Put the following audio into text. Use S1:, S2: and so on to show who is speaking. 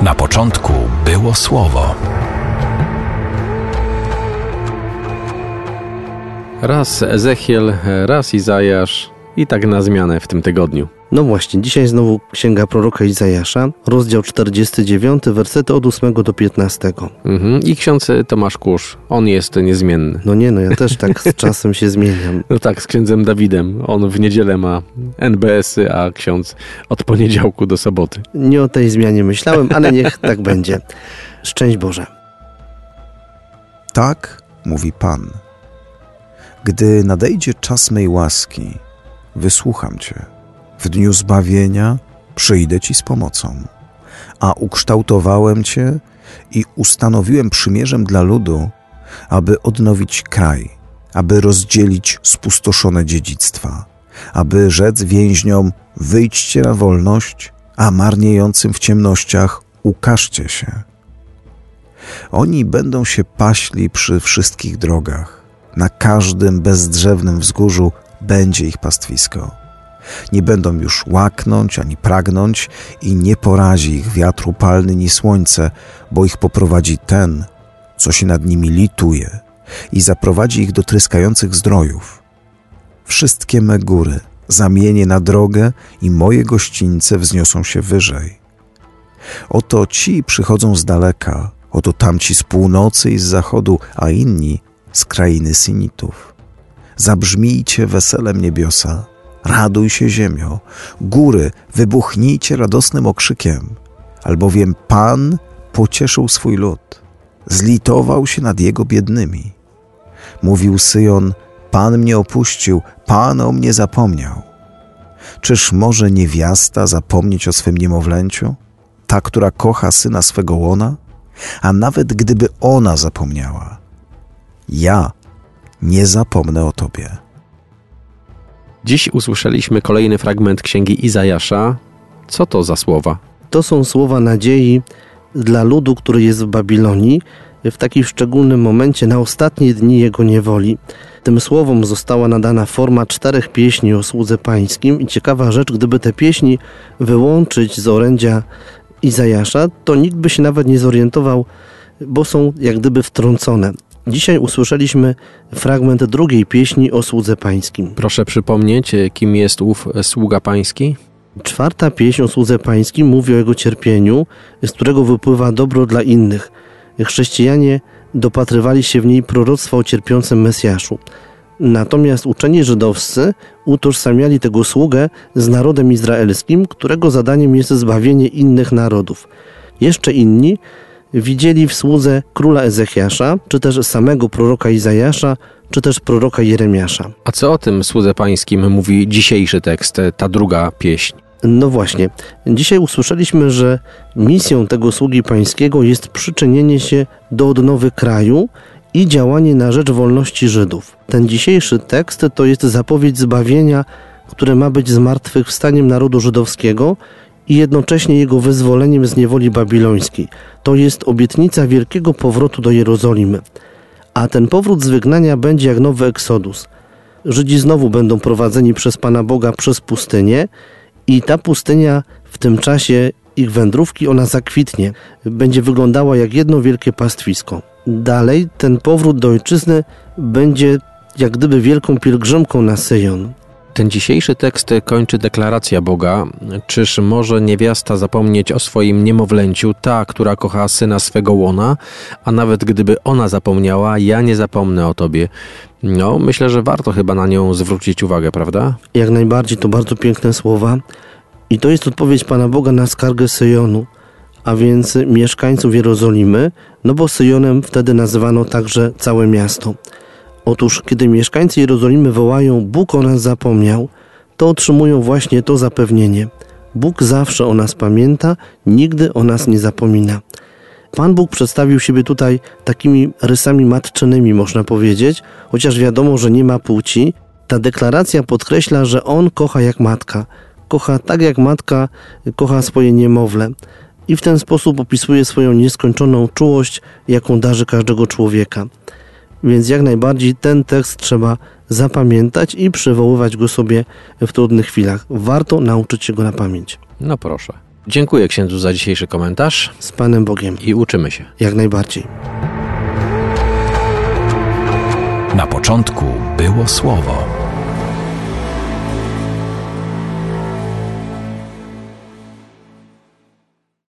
S1: Na początku było Słowo.
S2: Raz Ezechiel, raz Izajasz i tak na zmianę w tym tygodniu.
S3: No właśnie, dzisiaj znowu Księga proroka Izajasza, rozdział 49, wersety od 8 do 15.
S2: I ksiądz Tomasz Kusz, on jest niezmienny.
S3: Ja też tak z czasem się zmieniam.
S2: No tak, z księdzem Dawidem. On w niedzielę ma NBS-y, a ksiądz od poniedziałku do soboty.
S3: Nie o tej zmianie myślałem, ale niech tak będzie. Szczęść Boże.
S4: Tak mówi Pan. Gdy nadejdzie czas mej łaski, wysłucham Cię. W dniu zbawienia przyjdę Ci z pomocą. A ukształtowałem Cię i ustanowiłem przymierzem dla ludu, aby odnowić kraj, aby rozdzielić spustoszone dziedzictwa, aby rzec więźniom: wyjdźcie na wolność, a marniejącym w ciemnościach ukażcie się. Oni będą się paśli przy wszystkich drogach. Na każdym bezdrzewnym wzgórzu będzie ich pastwisko. Nie będą już łaknąć ani pragnąć i nie porazi ich wiatr upalny ni słońce, bo ich poprowadzi ten, co się nad nimi lituje, i zaprowadzi ich do tryskających zdrojów. Wszystkie me góry zamienię na drogę i moje gościńce wzniosą się wyżej. Oto ci przychodzą z daleka, oto tamci z północy i z zachodu, a inni z krainy Synitów. Zabrzmijcie weselem niebiosa, raduj się ziemio, góry, wybuchnijcie radosnym okrzykiem, albowiem Pan pocieszył swój lud, zlitował się nad jego biednymi. Mówił Syjon: Pan mnie opuścił, Pan o mnie zapomniał. Czyż może niewiasta zapomnieć o swym niemowlęciu, ta, która kocha syna swego łona? A nawet gdyby ona zapomniała, ja nie zapomnę o Tobie.
S2: Dziś usłyszeliśmy kolejny fragment Księgi Izajasza. Co to za słowa?
S3: To są słowa nadziei dla ludu, który jest w Babilonii, w takim szczególnym momencie, na ostatnie dni jego niewoli. Tym słowom została nadana forma 4 pieśni o słudze pańskim i ciekawa rzecz, gdyby te pieśni wyłączyć z orędzia Izajasza, to nikt by się nawet nie zorientował, bo są jak gdyby wtrącone. Dzisiaj usłyszeliśmy fragment 2 pieśni o słudze pańskim.
S2: Proszę przypomnieć, kim jest ów sługa pański?
S3: 4 pieśń o słudze pańskim mówi o jego cierpieniu, z którego wypływa dobro dla innych. Chrześcijanie dopatrywali się w niej proroctwa o cierpiącym Mesjaszu. Natomiast uczeni żydowscy utożsamiali tego sługę z narodem izraelskim, którego zadaniem jest zbawienie innych narodów. Jeszcze inni widzieli w słudze króla Ezechiasza, czy też samego proroka Izajasza, czy też proroka Jeremiasza.
S2: A co o tym słudze pańskim mówi dzisiejszy tekst, ta 2 pieśń?
S3: No właśnie, dzisiaj usłyszeliśmy, że misją tego sługi pańskiego jest przyczynienie się do odnowy kraju i działanie na rzecz wolności Żydów. Ten dzisiejszy tekst to jest zapowiedź zbawienia, które ma być zmartwychwstaniem narodu żydowskiego i jednocześnie jego wyzwoleniem z niewoli babilońskiej. To jest obietnica wielkiego powrotu do Jerozolimy. A ten powrót z wygnania będzie jak nowy Eksodus. Żydzi znowu będą prowadzeni przez Pana Boga przez pustynię i ta pustynia w tym czasie ich wędrówki, ona zakwitnie. Będzie wyglądała jak jedno wielkie pastwisko. Dalej ten powrót do ojczyzny będzie jak gdyby wielką pielgrzymką na Syjon.
S2: Ten dzisiejszy tekst kończy deklaracja Boga. Czyż może niewiasta zapomnieć o swoim niemowlęciu, ta, która kocha syna swego łona, a nawet gdyby ona zapomniała, ja nie zapomnę o Tobie. No, myślę, że warto chyba na nią zwrócić uwagę, prawda?
S3: Jak najbardziej, to bardzo piękne słowa. I to jest odpowiedź Pana Boga na skargę Syjonu, a więc mieszkańców Jerozolimy, no bo Syjonem wtedy nazywano także całe miasto. Otóż, kiedy mieszkańcy Jerozolimy wołają: Bóg o nas zapomniał, to otrzymują właśnie to zapewnienie. Bóg zawsze o nas pamięta, nigdy o nas nie zapomina. Pan Bóg przedstawił siebie tutaj takimi rysami matczynymi, można powiedzieć, chociaż wiadomo, że nie ma płci. Ta deklaracja podkreśla, że On kocha jak matka. Kocha tak, jak matka kocha swoje niemowlę. I w ten sposób opisuje swoją nieskończoną czułość, jaką darzy każdego człowieka. Więc jak najbardziej ten tekst trzeba zapamiętać i przywoływać go sobie w trudnych chwilach. Warto nauczyć się go na pamięć.
S2: No proszę. Dziękuję księdzu za dzisiejszy komentarz
S3: Z Panem Bogiem.
S2: i uczymy się.
S3: Jak najbardziej.
S1: Na początku było Słowo.